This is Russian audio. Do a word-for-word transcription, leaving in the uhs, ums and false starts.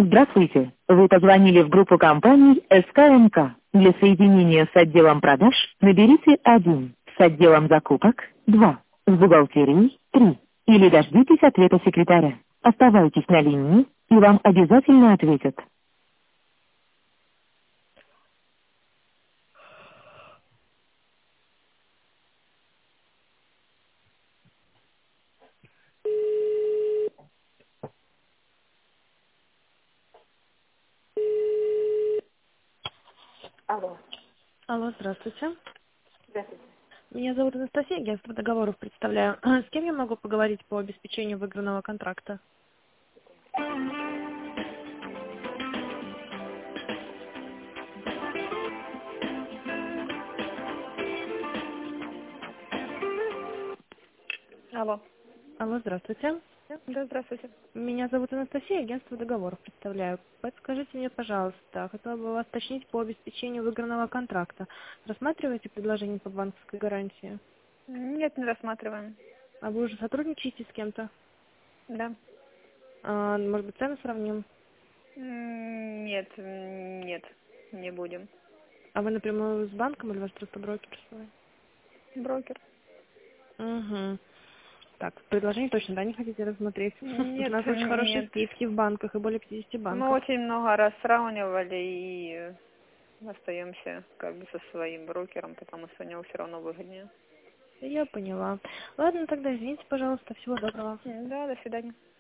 Здравствуйте. Вы позвонили в группу компаний СКМК. Для соединения с отделом продаж наберите один, с отделом закупок два, с бухгалтерией три. Или дождитесь ответа секретаря. Оставайтесь на линии, и вам обязательно ответят. Алло. Алло, здравствуйте. Здравствуйте. Меня зовут Анастасия, агентство договоров представляю. С кем я могу поговорить по обеспечению выигранного контракта? Алло. Алло, здравствуйте. Да, здравствуйте. Меня зовут Анастасия, агентство договоров представляю. Подскажите мне, пожалуйста, хотела бы вас уточнить по обеспечению выигранного контракта. Рассматриваете предложение по банковской гарантии? Нет, не рассматриваем. А вы уже сотрудничаете с кем-то? Да. А, может быть, цены сравним? М, Нет, м, нет, не будем. А вы напрямую с банком или у вас просто брокер свой? Брокер. Угу. Так, предложение точно, да, не хотите рассмотреть? У Нет, нас очень хорошие нет. скидки в банках и более пятидесяти Мы банков. очень много раз сравнивали и остаемся как бы со своим брокером, потому что у него все равно выгоднее. Я поняла. Ладно, тогда извините, пожалуйста. Всего доброго. Да, до свидания.